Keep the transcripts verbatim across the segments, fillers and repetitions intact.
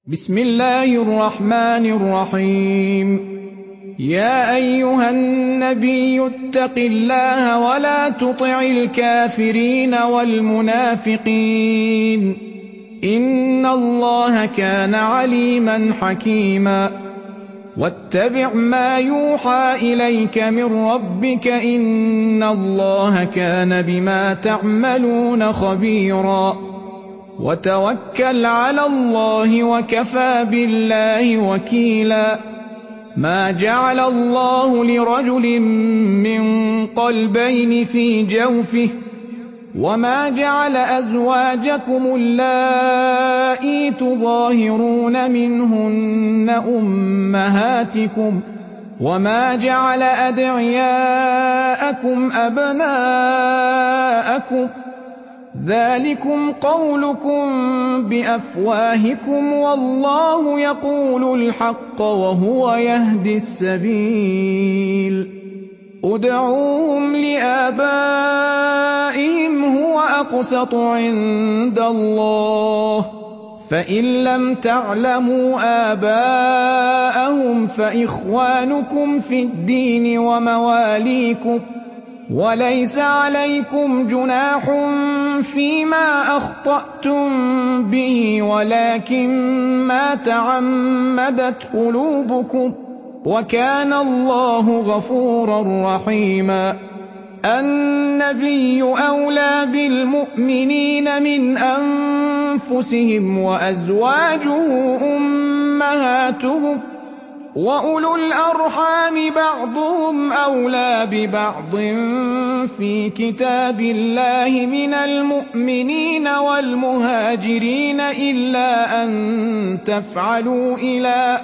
بسم الله الرحمن الرحيم. يا أيها النبي اتق الله ولا تطع الكافرين والمنافقين إن الله كان عليما حكيما. واتبع ما يوحى إليك من ربك إن الله كان بما تعملون خبيرا. وتوكل على الله وكفى بالله وكيلا. ما جعل الله لرجل من قلبين في جوفه وما جعل أزواجكم اللائي تظاهرون منهن أمهاتكم وما جعل أدعياءكم أبناءكم ذلكم قولكم بأفواهكم والله يقول الحق وهو يهدي السبيل. ادعوهم لآبائهم هو أقسط عند الله فإن لم تعلموا آباءهم فإخوانكم في الدين ومواليكم وليس عليكم جناح فيما أخطأتم به ولكن ما تعمدت قلوبكم وكان الله غفورا رحيما. النبي أولى بالمؤمنين من أنفسهم وأزواجه أمهاتهم وأولو الأرحام بعضهم أولى ببعض في كتاب الله من المؤمنين والمهاجرين إلا أن تفعلوا إلى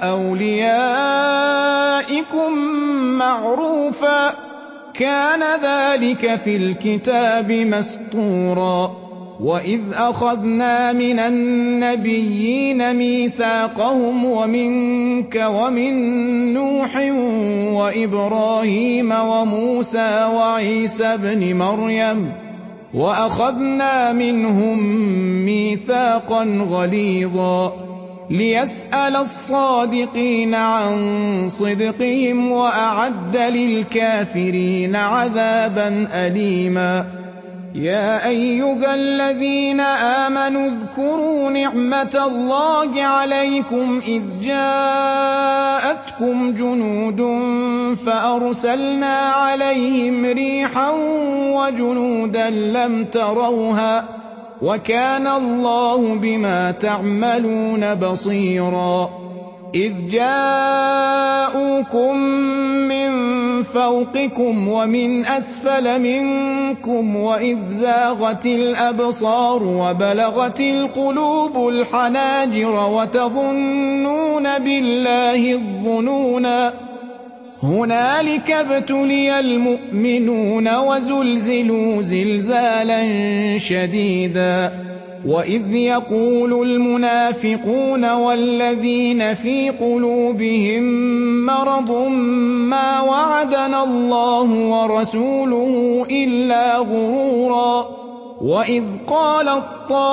أوليائكم معروفا كان ذلك في الكتاب مسطورا. وإذ أخذنا من النبيين ميثاقهم ومنك ومن نوح وإبراهيم وموسى وعيسى ابن مريم وأخذنا منهم ميثاقا غليظا ليسأل الصادقين عن صدقهم وأعد للكافرين عذابا أليما. يا أيها الذين آمنوا اذكروا نعمة الله عليكم إذ جاءتكم جنود فأرسلنا عليهم ريحا وجنودا لم تروها وكان الله بما تعملون بصيرا. إذ جاءوكم من فوقكم ومن أسفل منكم وإذ زاغت الأبصار وبلغت القلوب الحناجر وتظنون بالله الظنونا هنالك ابتلي المؤمنون وزلزلوا زلزالا شديدا. وإذ يقول المنافقون والذين في قلوبهم مرض ما وعدنا الله ورسوله إلا غرورا. وإذ قالت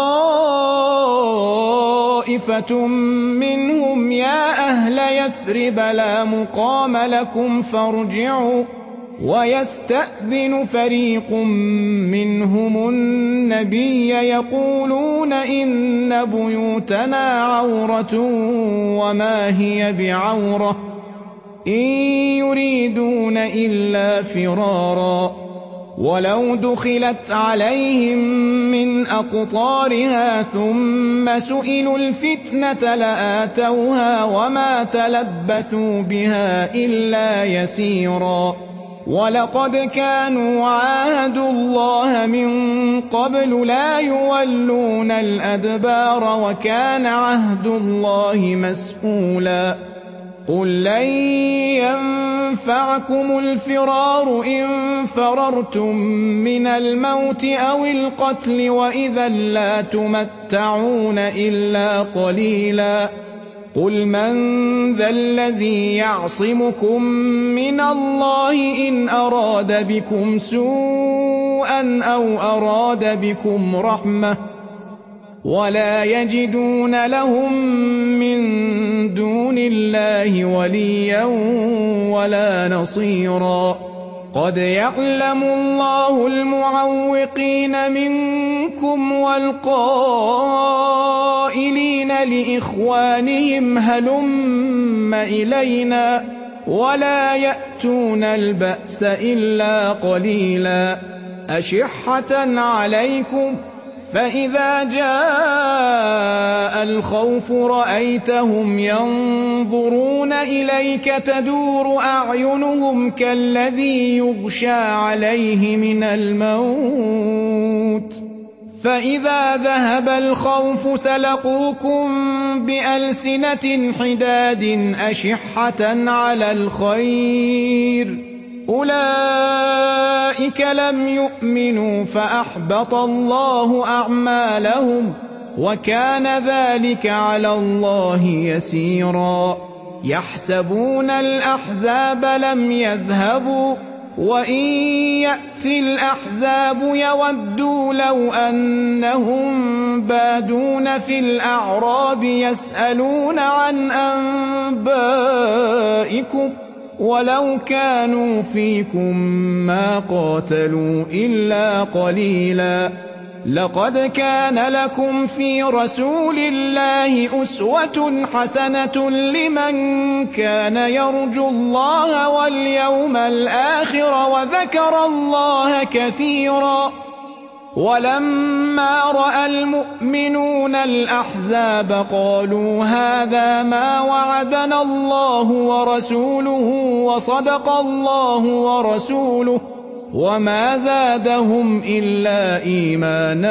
طائفة منهم يا أهل يثرب لا مقام لكم فارجعوا ويستأذن فريق منهم النبي يقولون إن بيوتنا عورة وما هي بعورة إن يريدون إلا فرارا. ولو دخلت عليهم من أقطارها ثم سئلوا الفتنة لآتوها وما تلبثوا بها إلا يسيرا. ولقد كانوا عاهدوا الله من قبل لا يولون الأدبار وكان عهد الله مسئولا. قل لن ينفعكم الفرار إن فررتم من الموت أو القتل وإذا لا تمتعون إلا قليلا. قل من ذا الذي يعصمكم من الله إن أراد بكم سوءا أو أراد بكم رحمة ولا يجدون لهم من وَلِيًّا وَلَا نَصِيرًا قد يعلم الله المعوقين منكم والقائلين لإخوانهم هلم إلينا ولا يأتون البأس إلا قليلا أشحة عليكم فإذا جاء الخوف رأيتهم ينظرون إليك تدور أعينهم كالذي يغشى عليه من الموت فإذا ذهب الخوف سلقوكم بألسنة حداد أشحة على الخير أولئك لم يؤمنوا فأحبط الله أعمالهم وكان ذلك على الله يسيرا يحسبون الأحزاب لم يذهبوا وإن يأتي الأحزاب يودوا لو أنهم بادون في الأعراب يسألون عن أنبائكم ولو كانوا فيكم ما قاتلوا إلا قليلا لقد كان لكم في رسول الله أسوة حسنة لمن كان يرجو الله واليوم الآخر وذكر الله كثيرا ولما رأى المؤمنون الأحزاب قالوا هذا ما وعدنا الله ورسوله وصدق الله ورسوله وما زادهم إلا إيمانا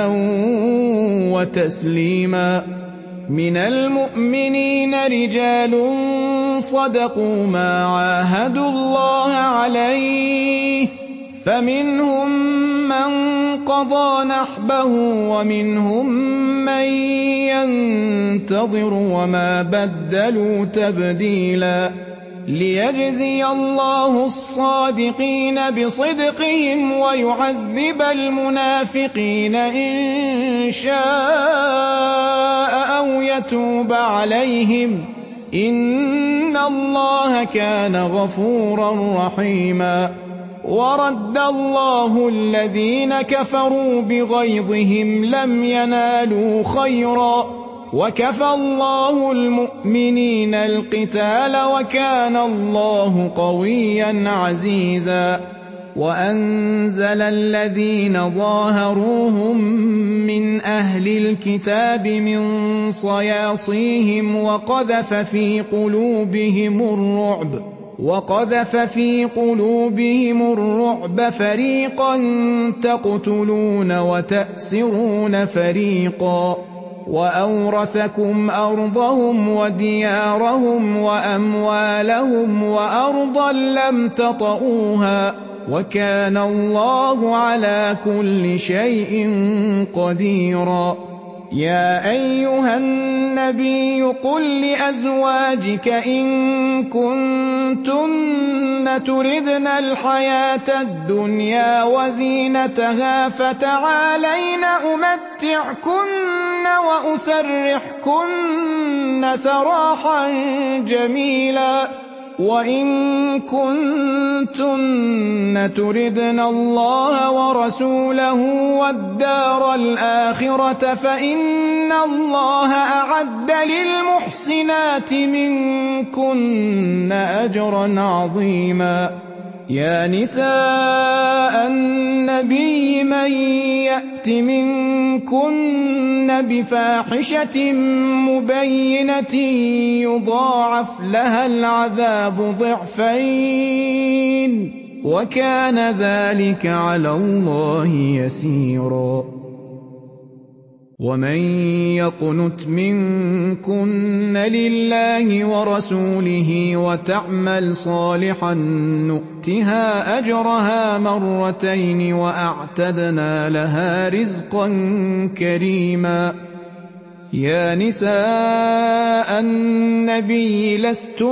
وتسليما من المؤمنين رجال صدقوا ما عاهدوا الله عليه فمنهم من قضى نحبه ومنهم من ينتظر وما بدلوا تبديلا ليجزي الله الصادقين بصدقهم ويعذب المنافقين إن شاء أو يتوب عليهم إن الله كان غفورا رحيما ورد الله الذين كفروا بغيظهم لم ينالوا خيرا وكفى الله المؤمنين القتال وكان الله قويا عزيزا وأنزل الذين ظاهروهم من أهل الكتاب من صياصيهم وقذف في قلوبهم الرعب وقذف في قلوبهم الرعب فريقا تقتلون وتأسرون فريقا وأورثكم أرضهم وديارهم وأموالهم وأرضا لم تطئوها وكان الله على كل شيء قديرا يا أيها النبي قل لأزواجك إن كنتن تردن الحياة الدنيا وزينتها فتعالين أمتعكن وأسرحكن سراحا جميلا وإن كنتن تردن الله ورسوله والدار الآخرة فإن الله أعد للمحسنات منكن أجرا عظيما يا نساء النبي من يأت منكن بفاحشة مبينة يضاعف لها العذاب ضعفين وكان ذلك على الله يسيرا ومن يقنت منكن لله ورسوله وتعمل صالحا نؤتها أجرها مرتين وأعتدنا لها رزقا كريما يا نساء النبي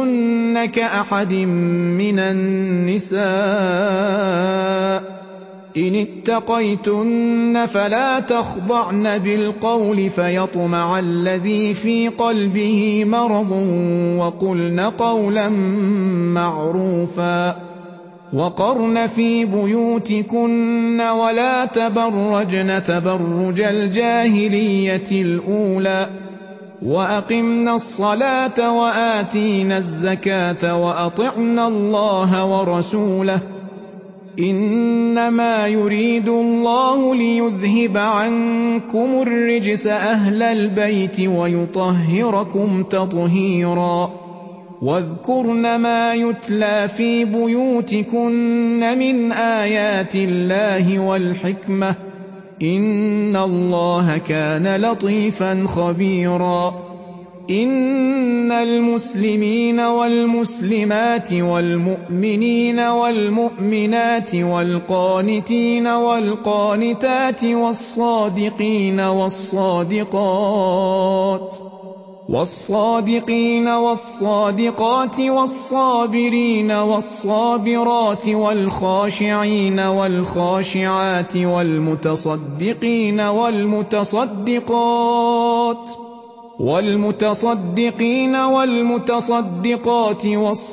لستن كأحد من النساء إِنِ اتَّقَيْتُنَّ فَلَا تَخْضَعْنَ بِالْقَوْلِ فَيَطْمَعَ الَّذِي فِي قَلْبِهِ مَرَضٌ وَقُلْنَ قَوْلًا مَّعْرُوفًا وَقَرْنَ فِي بُيُوتِكُنَّ وَلَا تَبَرَّجْنَ تَبَرُّجَ الْجَاهِلِيَّةِ الْأُولَىٰ وَأَقِمْنَا الصَّلَاةَ وَآتِينَا الزَّكَاةَ وَأَطِعْنَا اللَّهَ وَرَسُولَهُ إِنَّمَا يُرِيدُ اللَّهُ لِيُذْهِبَ عَنكُمُ الرِّجْسَ أَهْلَ الْبَيْتِ وَيُطَهِّرَكُمْ تَطْهِيرًا وَاذْكُرْنَ مَا يُتْلَىٰ فِي بُيُوتِكُنَّ مِنْ آيَاتِ اللَّهِ وَالْحِكْمَةِ ۚ إِنَّ اللَّهَ كَانَ لَطِيفًا خَبِيرًا إِنَّ الْمُسْلِمِينَ وَالْمُسْلِمَاتِ وَالْمُؤْمِنِينَ وَالْمُؤْمِنَاتِ وَالْقَانِتِينَ وَالْقَانِتَاتِ وَالصَّادِقِينَ وَالصَّادِقَاتِ وَالصَّادِقِينَ وَالصَّادِقَاتِ وَالصَّابِرِينَ وَالصَّابِرَاتِ وَالْخَاشِعِينَ وَالْخَاشِعَاتِ وَالْمُتَصَدِّقِينَ وَالْمُتَصَدِّقَاتِ وَالْمُتَصَدِّقِينَ وَالْمُتَصَدِّقَاتِ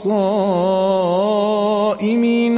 وَالصَّائِمِينَ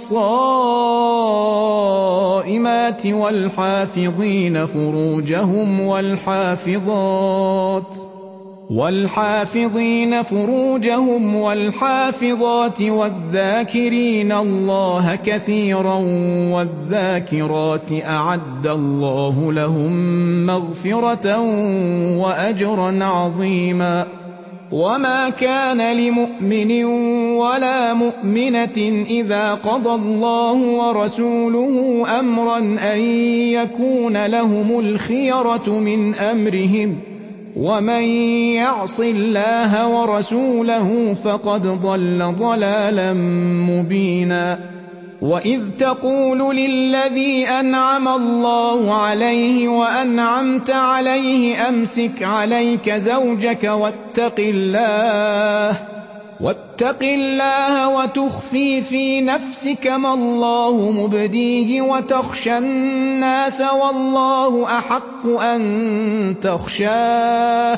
وَالصَّائِمَاتِ وَالْحَافِظِينَ فُرُوجَهُمْ وَالْحَافِظَاتِ وَالْحَافِظِينَ فُرُوجَهُمْ وَالْحَافِظَاتِ وَالذَّاكِرِينَ اللَّهَ كَثِيرًا وَالذَّاكِرَاتِ أَعَدَّ اللَّهُ لَهُم مَّغْفِرَةً وَأَجْرًا عَظِيمًا وَمَا كَانَ لِمُؤْمِنٍ وَلَا مُؤْمِنَةٍ إِذَا قَضَى اللَّهُ وَرَسُولُهُ أَمْرًا أَن يَكُونَ لَهُمُ الْخِيَرَةُ مِنْ أَمْرِهِمْ ۗ وَمَن يَعْصِ اللَّهَ وَرَسُولَهُ فَقَدْ ضَلَّ ضَلَالًا مُّبِينًا وَإِذْ تَقُولُ لِلَّذِي أَنْعَمَ اللَّهُ عَلَيْهِ وَأَنْعَمْتَ عَلَيْهِ أَمْسِكْ عَلَيْكَ زَوْجَكَ وَاتَّقِ اللَّهَ واتق الله وتخفي في نفسك ما الله مبديه وتخشى الناس والله أحق أن تخشاه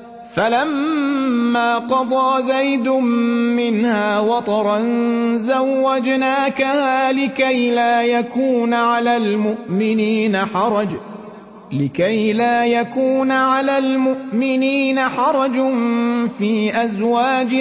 فلما قضى زيد منها وطرا زوجناكها لكي لا يكون على المؤمنين حرج لكي لا يكون على المؤمنين حرج في أزواج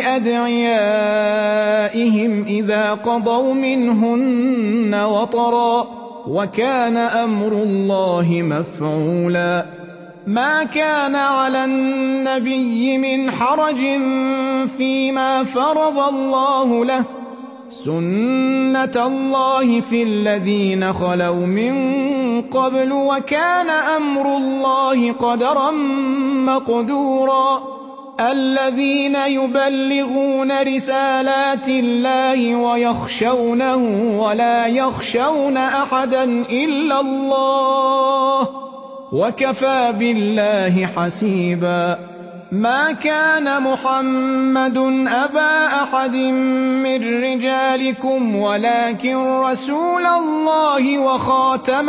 أدعيائهم إذا قضوا منهن وطرا وكان أمر الله مفعولا ما كان على النبي من حرج فيما فرض الله له سنة الله في الذين خلوا من قبل وكان أمر الله قدرا مقدورا الذين يبلغون رسالات الله ويخشونه ولا يخشون أحدا إلا الله وكفى بالله حسيبا ما كان محمد أبا أحد من رجالكم ولكن رسول الله وخاتم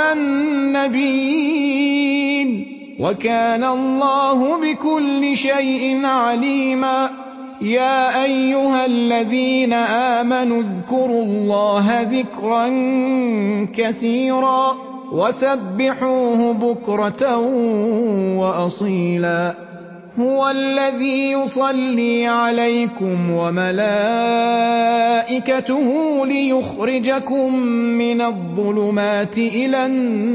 النبيين وكان الله بكل شيء عليما يا أيها الذين آمنوا اذكروا الله ذكرا كثيرا وسبحوه بكرة وأصيلا هو الذي يصلي عليكم وملائكته ليخرجكم من الظلمات إلى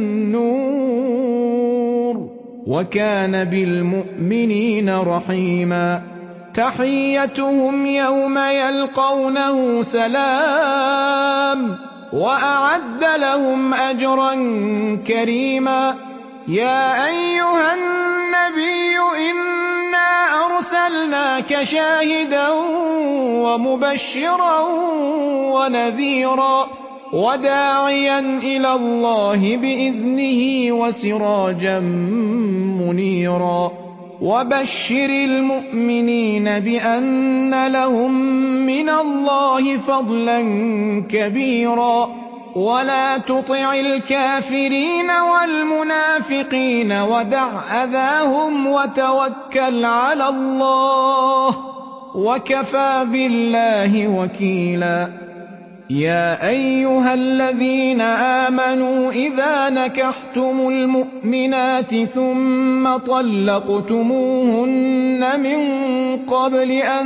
النور وكان بالمؤمنين رحيما تحيتهم يوم يلقونه سلام وأعد لهم أجرا كريما يا أيها النبي إنا أرسلناك شاهدا ومبشرا ونذيرا وداعيا إلى الله بإذنه وسراجا منيرا وبشر المؤمنين بأن لهم من الله فضلا كبيرا ولا تطع الكافرين والمنافقين ودع أذاهم وتوكل على الله وكفى بالله وكيلا. يا أيها الذين آمنوا إذا نكحتم المؤمنات ثم طلقتموهن من قبل أن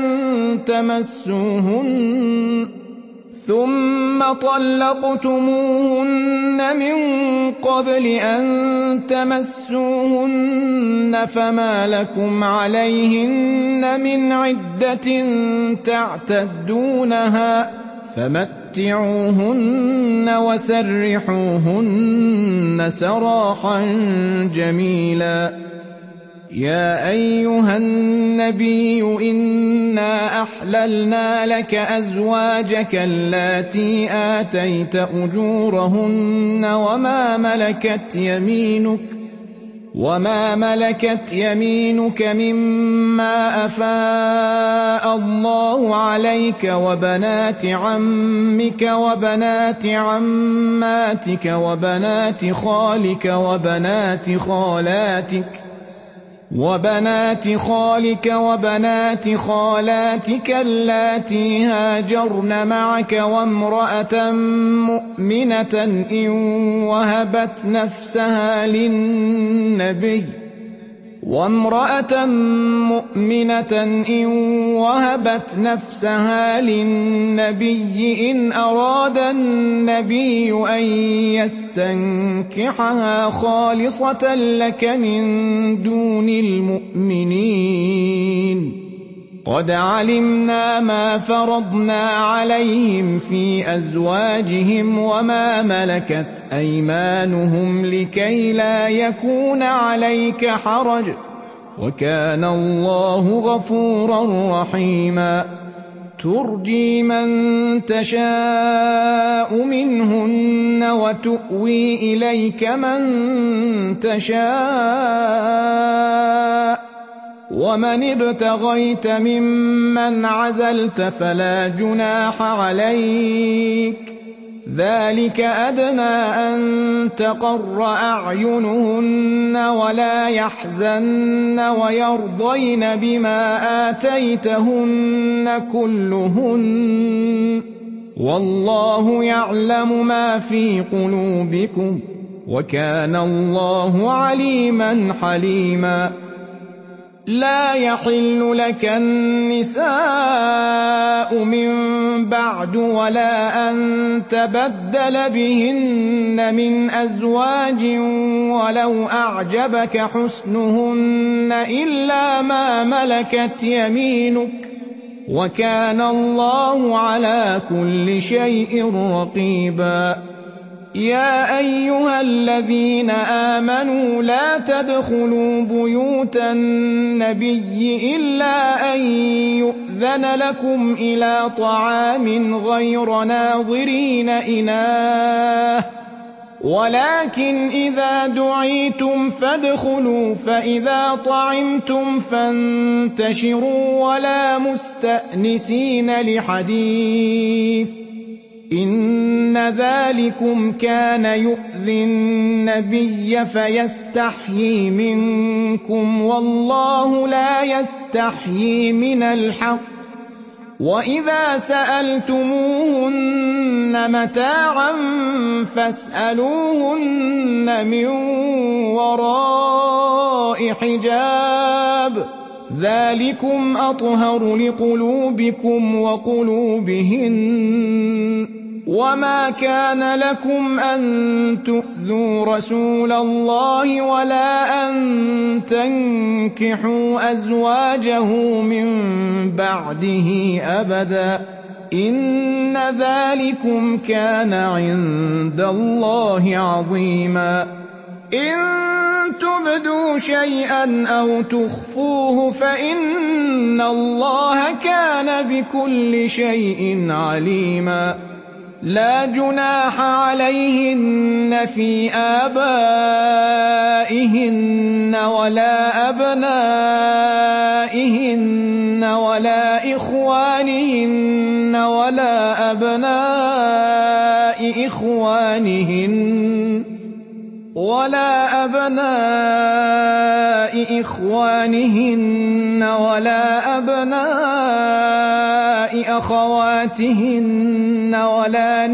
تمسوهن ثم طلقتموهن من قبل أن تمسوهن فما لكم عليهن من عدة تعتدونها فمتعوهن وسرحوهن سراحا جميلا. يا أيها النبي إنا أحللنا لك أزواجك اللاتي آتيت أجورهن وما ملكت يمينك وما ملكت يمينك مما أفاء الله عليك وبنات عمك وبنات عماتك وبنات خالك وبنات خالاتك وبنات خالك وبنات خالاتك اللاتي هاجرن معك وامرأة مؤمنة إن وهبت نفسها للنبي وامرأة مؤمنة إن وهبت نفسها للنبي إن أراد النبي أن يستنكحها خالصة لك من دون المؤمنين. قد علمنا ما فرضنا عليهم في أزواجهم وما ملكت أيمانهم لكي لا يكون عليك حرج وكان الله غفورا رحيما. ترجي من تشاء منهن وتؤوي إليك من تشاء ومن ابتغيت ممن عزلت فلا جناح عليك ذلك أدنى أن تقر أعينهن ولا يحزن ويرضين بما آتيتهن كلهن والله يعلم ما في قلوبكم وكان الله عليما حليما. لا يحل لك النساء من بعد ولا أن تبدل بهن من أزواج ولو أعجبك حسنهن إلا ما ملكت يمينك وكان الله على كل شيء رقيبا. يا أيها الذين آمنوا لا تدخلوا بيوت النبي إلا أن يؤذن لكم إلى طعام غير ناظرين إناه ولكن إذا دعيتم فادخلوا فإذا طعمتم فانتشروا ولا مستأنسين لحديث إن ذلكم كان يؤذي النبي فيستحيي منكم والله لا يستحيي من الحق. وإذا سألتموهن متاعا فاسألوهن من وراء حجاب ذلكم أطهر لقلوبكم وقلوبهن. وما كان لكم أن تؤذوا رسول الله ولا أن تنكحوا أزواجه من بعده أبدا إن ذلكم كان عند الله عظيما. إن تبدوا شيئا أو تخفوه فإن الله كان بكل شيء عليما. لا جناح عليهن في آبائهن ولا أبنائهن ولا إخوانهن ولا أبناء إخوانهن ولا أبناء إخوانهن ولا أبناء أخواتهن ولا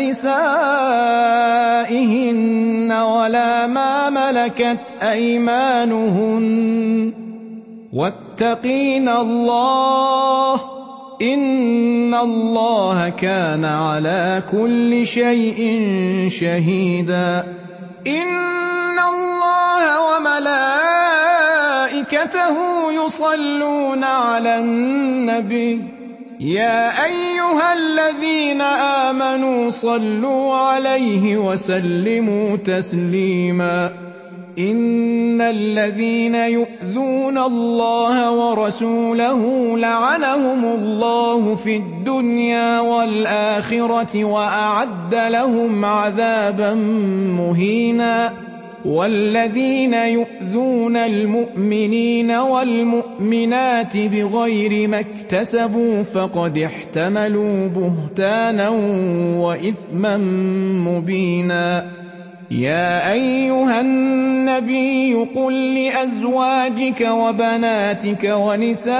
نسائهن ولا ما ملكت أيمانهن واتقين الله إن الله كان على كل شيء شهيدا إن الله وملائكته يصلون على النبي يا أيها الذين آمنوا صلوا عليه وسلموا تسليما إن الذين يؤذون الله ورسوله لعنهم الله في الدنيا والآخرة وأعد لهم عذابا مهينا والذين يؤذون المؤمنين والمؤمنات بغير ما اكتسبوا فقد احتملوا بهتانا وإثما مبينا يا أيها النبي قل لأزواجك وبناتك ونساء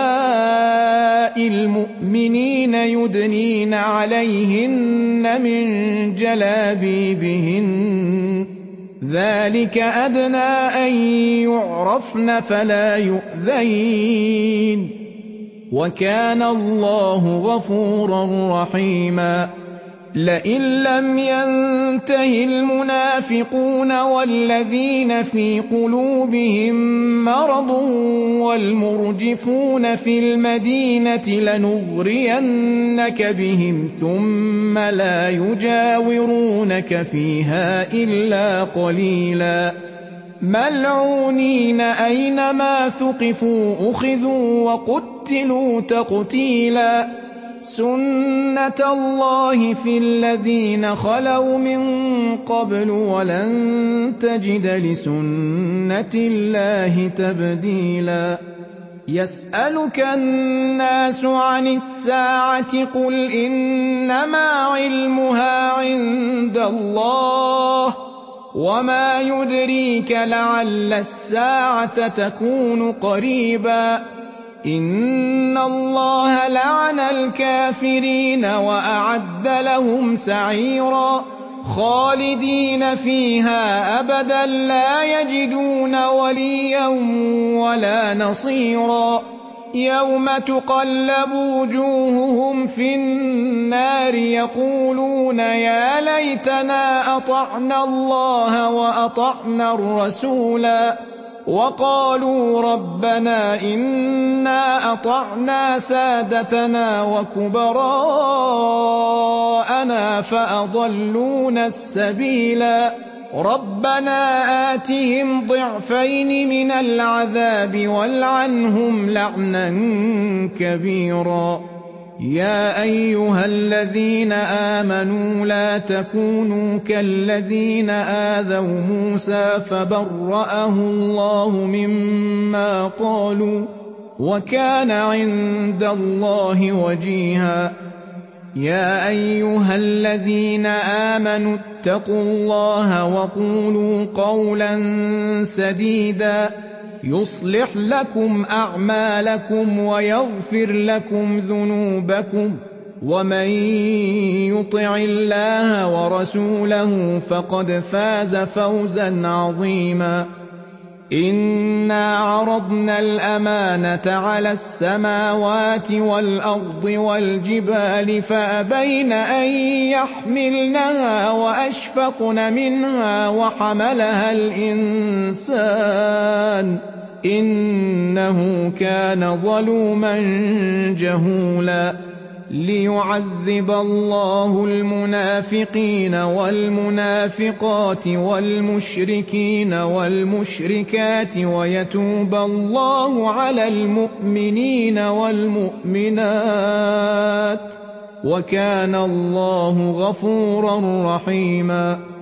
المؤمنين يدنين عليهن من جلابيبهن ذلك أدنى أن يعرفن فلا يؤذين وكان الله غفورا رحيما لئن لم ينته المنافقون والذين في قلوبهم مرض والمرجفون في المدينة لنغرينك بهم ثم لا يجاورونك فيها إلا قليلا ملعونين أينما ثقفوا أخذوا وقتلوا تقتيلا سنة الله في الذين خلوا من قبل ولن تجد لسنة الله تبديلا يسألك الناس عن الساعة قل إنما علمها عند الله وما يدريك لعل الساعة تكون قريبا إن الله لعن الكافرين وأعد لهم سعيرا خالدين فيها أبدا لا يجدون وليا ولا نصيرا يوم تقلب وجوههم في النار يقولون يا ليتنا أطعنا الله وأطعنا الرسولا وقالوا ربنا إنا أطعنا سادتنا وكبراءنا فأضلونا السبيلا ربنا آتهم ضعفين من العذاب والعنهم لعنا كبيرا يا أيها الذين آمنوا لا تكونوا كالذين آذوا موسى فبرأه الله مما قالوا وكان عند الله وجيها يا أيها الذين آمنوا اتقوا الله وقولوا قولا سديدا يصلح لكم أعمالكم ويغفر لكم ذنوبكم ومن يطع الله ورسوله فقد فاز فوزا عظيما إنا عرضنا الأمانة على السماوات والأرض والجبال فأبين أن يحملنها وأشفقن منها وحملها الإنسان إنه كان ظلوما جهولا ليعذب الله المنافقين والمنافقات والمشركين والمشركات ويتوب الله على المؤمنين والمؤمنات وَكَانَ اللَّهُ غَفُورًا رَّحِيمًا